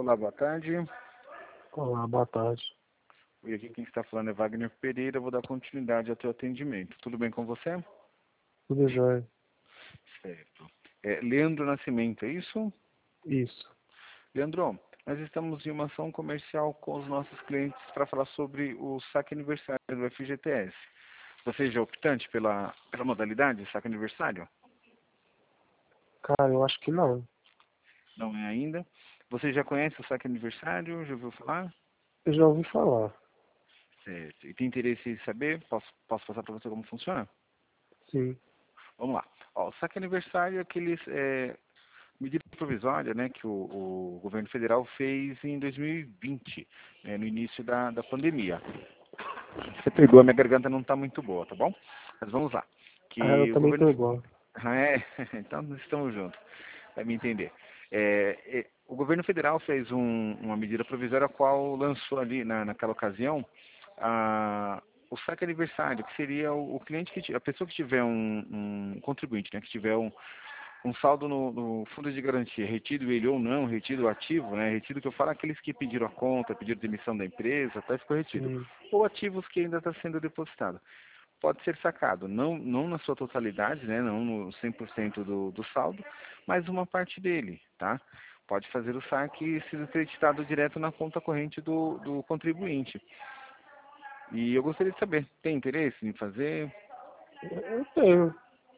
Olá, boa tarde. Olá, boa tarde. E aqui quem está falando é Wagner Pereira. Eu vou dar continuidade ao teu atendimento. Tudo bem com você? Tudo jóia? Certo. Leandro Nascimento, é isso? Isso. Leandro, nós estamos em uma ação comercial com os nossos clientes para falar sobre o saque aniversário do FGTS. Você já é optante pela modalidade saque aniversário? Cara, eu acho que não. Não é ainda. Você já conhece o saque aniversário? Já ouviu falar? Eu já ouvi falar. Certo. E tem interesse em saber? Posso passar para você como funciona? Sim. Vamos lá. Ó, o saque aniversário é aqueles medida provisória, né, que o governo federal fez em 2020, no início da pandemia. Você perdoa, minha garganta não está muito boa, tá bom? Mas vamos lá. Eu Que o também governo... tô igual. Ah, é? Então nós estamos juntos, vai me entender. O governo federal fez uma medida provisória a qual lançou ali naquela ocasião o saque aniversário, que seria o cliente a pessoa que tiver um contribuinte, né, que tiver um saldo no fundo de garantia, retido ele ou não, retido ativo, né? Retido que eu falo aqueles que pediram a conta, pediram demissão da empresa, até ficou retido. Sim. Ou ativos que ainda está sendo depositado. Pode ser sacado, não na sua totalidade, né? Não no 100% do saldo, mas uma parte dele, tá? Pode fazer o saque e ser creditado direto na conta corrente do contribuinte. E eu gostaria de saber, tem interesse em fazer? Eu tenho.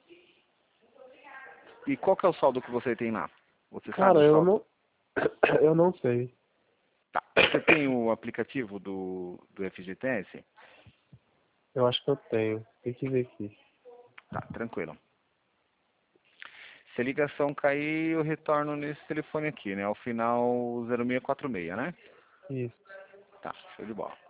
E qual que é o saldo que você tem lá? Você sabe Cara, o eu saldo? não. Eu não sei. Tá. Você tem o aplicativo do FGTS? Eu acho que eu tenho. Tem que ver aqui. Tá, tranquilo. Se a ligação cair, eu retorno nesse telefone aqui, né? Ao final 0646, né? Isso. Tá, show de bola.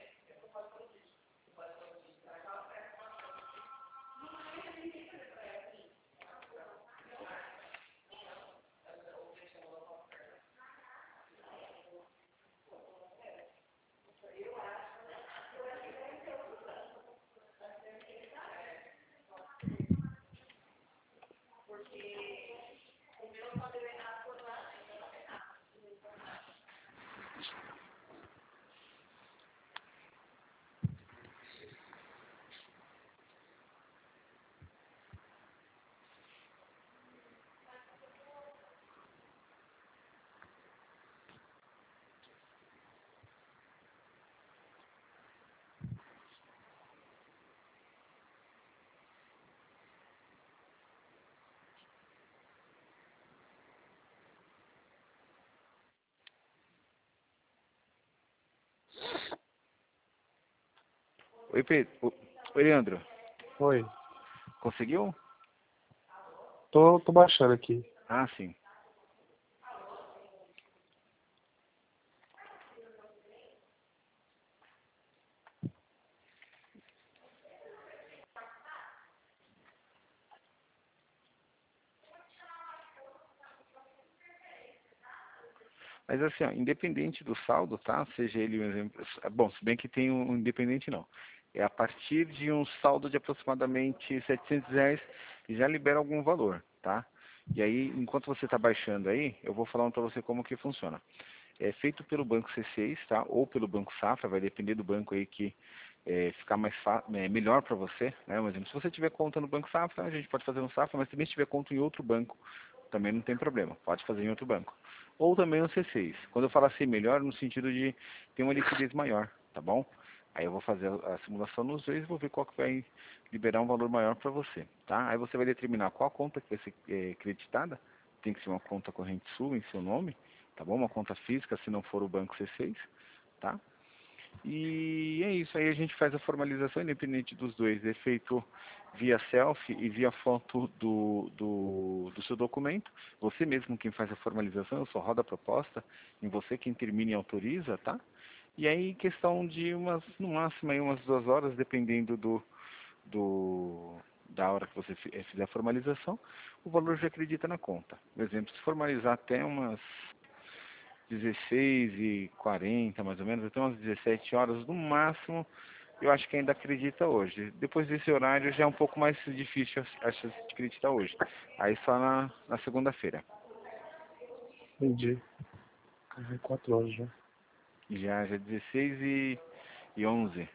Oi, Pedro. Oi, Leandro. Oi. Conseguiu? Tô baixando aqui. Ah, sim. Mas assim, ó, independente do saldo, tá? Seja ele um exemplo... Bom, se bem que tem um independente não. É a partir de um saldo de aproximadamente R$ 700, já libera algum valor, tá? E aí, enquanto você está baixando aí, eu vou falando para você como que funciona. É feito pelo Banco C6, tá? Ou pelo Banco Safra, vai depender do banco aí que ficar melhor para você, né? Por exemplo, se você tiver conta no Banco Safra, a gente pode fazer no Safra, mas também se tiver conta em outro banco, também não tem problema, pode fazer em outro banco. Ou também no C6. Quando eu falo assim, melhor no sentido de ter uma liquidez maior, tá bom? Aí eu vou fazer a simulação nos dois e vou ver qual que vai liberar um valor maior para você, tá? Aí você vai determinar qual conta que vai ser creditada, tem que ser uma conta corrente sua em seu nome, tá bom? Uma conta física, se não for o banco C6, tá? E é isso, aí a gente faz a formalização independente dos dois, é feito via selfie e via foto do seu documento. Você mesmo quem faz a formalização, eu só rodo a proposta, em você quem termina e autoriza, tá? E aí questão de no máximo aí umas 2 horas, dependendo da hora que você fizer a formalização, o valor já acredita na conta. Por exemplo, se formalizar até umas 16h40, mais ou menos, até umas 17 horas no máximo, eu acho que ainda acredita hoje. Depois desse horário já é um pouco mais difícil a chance de acreditar hoje. Aí só na segunda-feira. Entendi. 4 horas já. Já 16 e 11.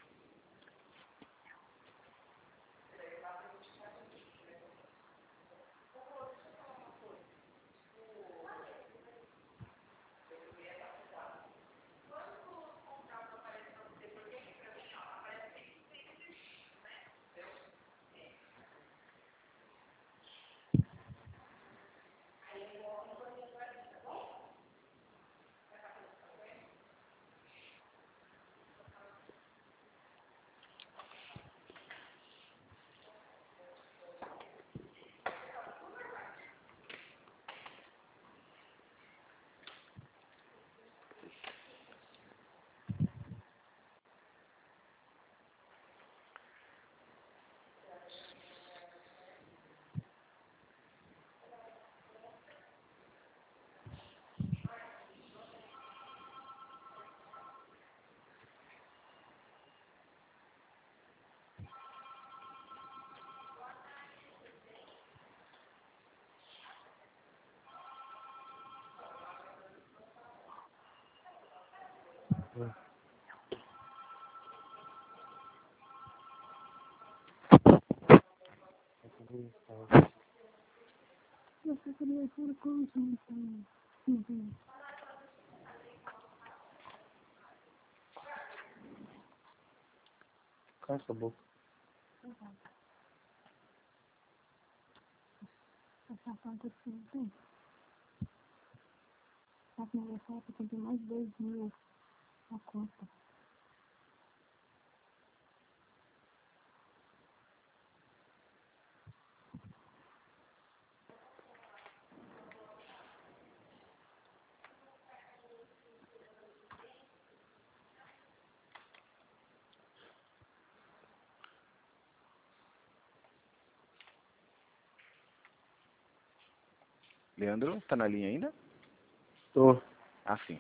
Cala essa boca. Essa conta que não tem. Só que nessa época tem mais 2.000 na conta. Leandro, tá na linha ainda? Tô. Ah, sim.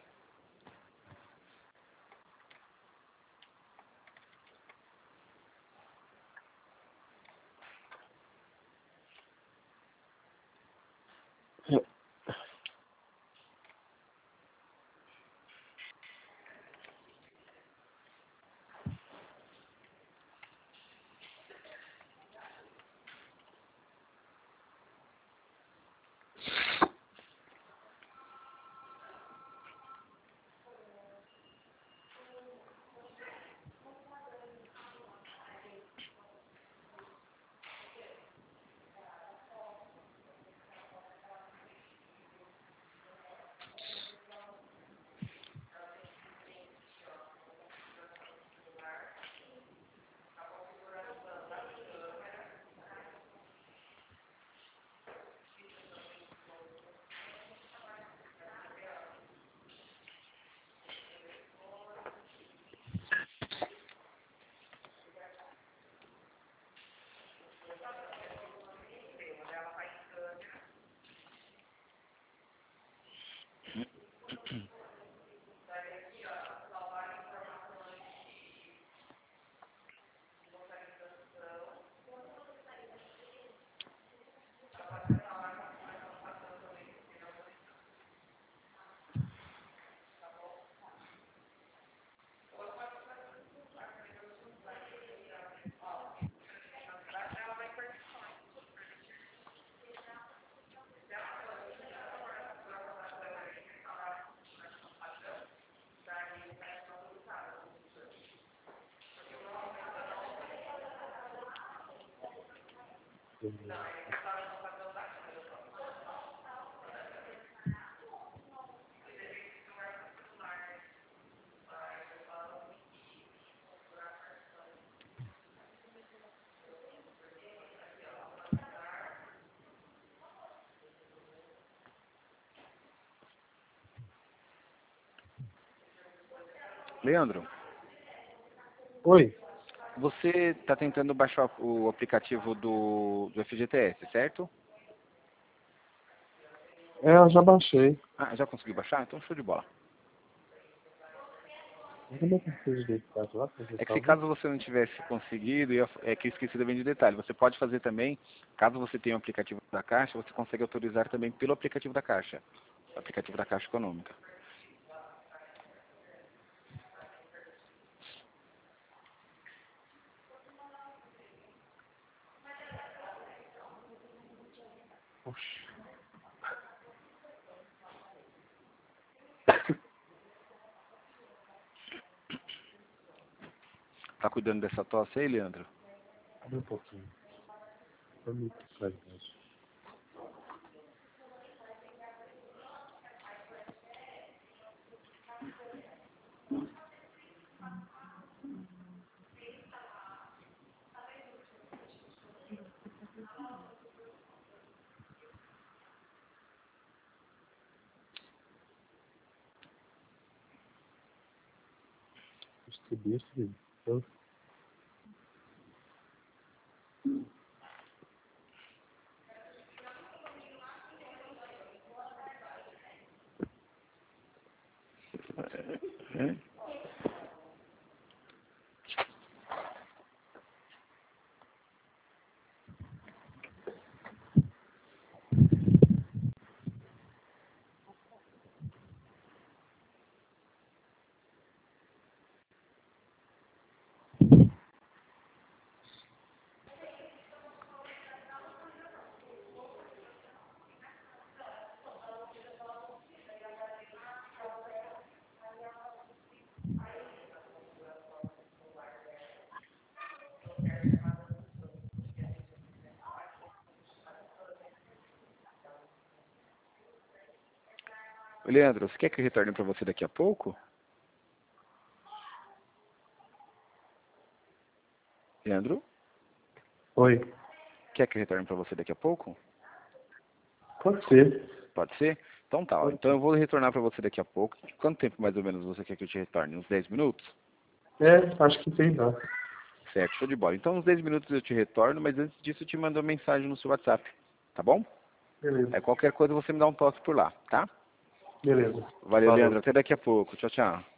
Leandro, Oi. você está tentando baixar o aplicativo do FGTS, certo? Eu já baixei. Ah, já conseguiu baixar? Então show de bola. Como é que eu fiz desse caso lá? É que se caso você não tivesse conseguido, é que eu esqueci também de detalhe, você pode fazer também, caso você tenha o aplicativo da Caixa, você consegue autorizar também pelo aplicativo da Caixa, o aplicativo da Caixa Econômica. Oxi. Tá cuidando dessa tosse aí, Leandro? Abre um pouquinho. Vamos pra gente. Subir, filho. Eu... É? Ô, Leandro, você quer que eu retorne para você daqui a pouco? Leandro? Oi. Quer que eu retorne para você daqui a pouco? Pode ser. Pode ser? Então tá, ó. Pode. Então eu vou retornar para você daqui a pouco. Quanto tempo mais ou menos você quer que eu te retorne? Uns 10 minutos? É, acho que tem dá. Certo, show de bola. Então uns 10 minutos eu te retorno, mas antes disso eu te mando uma mensagem no seu WhatsApp. Tá bom? Beleza. Aí qualquer coisa você me dá um toque por lá, tá? Beleza. Valeu, Falou. Leandro. Até daqui a pouco. Tchau, tchau.